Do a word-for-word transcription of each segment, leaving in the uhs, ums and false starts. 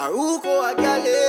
Maruco, Agale.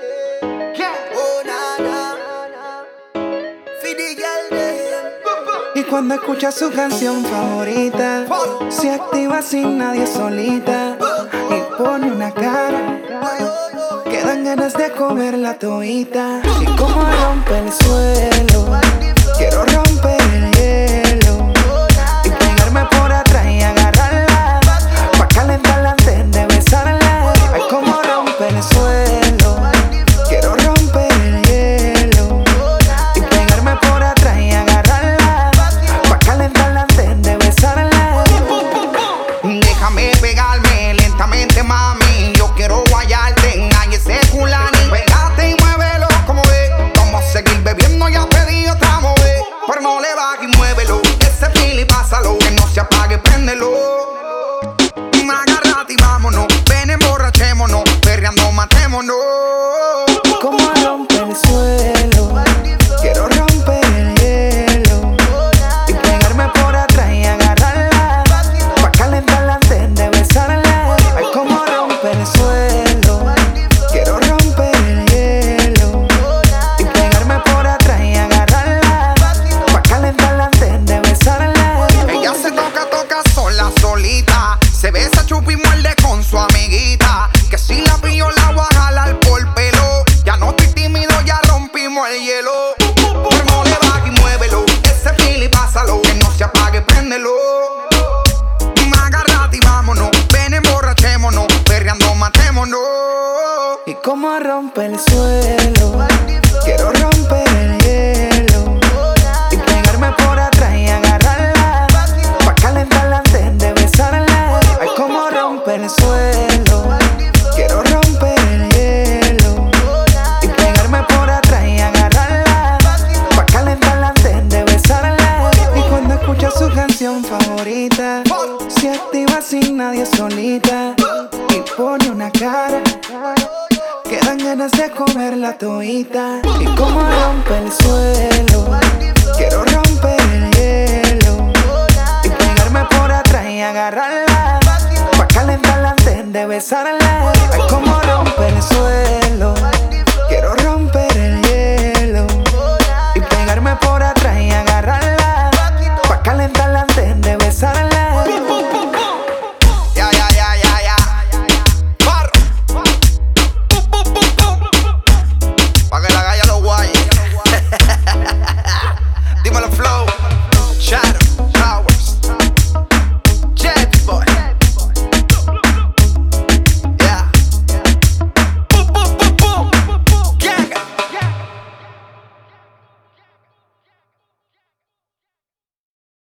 Oh, nana. Fidi girl. Y cuando escucha su canción favorita, se activa sin nadie solita y pone una cara que dan ganas de comerla todita. Y como rompe el suelo, quiero romper el hielo y pegarme por atrás y agarrarla pa' calentarla antes de besarla. Ay, como rompe el suelo, quiero romper el hielo y pegarme por atrás y agarrarla pa' calentarla antes de besarla. Déjame pegarme lentamente, mami. Yo quiero guayarte en ay ese culani. Pégate y muévelo como ve. Vamos a seguir bebiendo, ya pedí otra vez. Pero no le bajes y muévelo. Ese fili pásalo, que no se apague, préndelo. Agárrate y vámonos. Ven, emborrachémonos. Perreando, matémonos. Como rompe el suelo, quiero romper el hielo y pegarme por atrás y agarrarla pa' calentarla antes de besarla. Ay, como rompe el suelo, quiero romper el hielo y pegarme por atrás y agarrarla pa' calentarla antes de besarla. Ella se toca, toca sola, solita. Se besa, chupa y muerde con su amiguita. Que si la pillo la voy a jalar por pelo. Ya no estoy tímido, ya rompimos el hielo. Pero no le bajes y muévelo. Ese fili pásalo, que no se apague, préndelo. Agárrate y vámonos. Ven, emborrachémonos. Perreando, matémonos. Y como rompe el suelo, quiero romper el hielo y pegarme por atrás y agarrarla pa' calentarla antes de besarla. Ay, como rompe el suelo, quiero romper el hielo y pegarme por atrás y agarrarla pa' calentarla antes de besarla. Y cuando escucha su canción favorita, se activa sin nadie solita y pone una cara que dan ganas de comerla todita. Y como rompe el suelo, quiero romper el hielo y pegarme por atrás y agarrarla pa' calentarla antes de besarla. Ay, como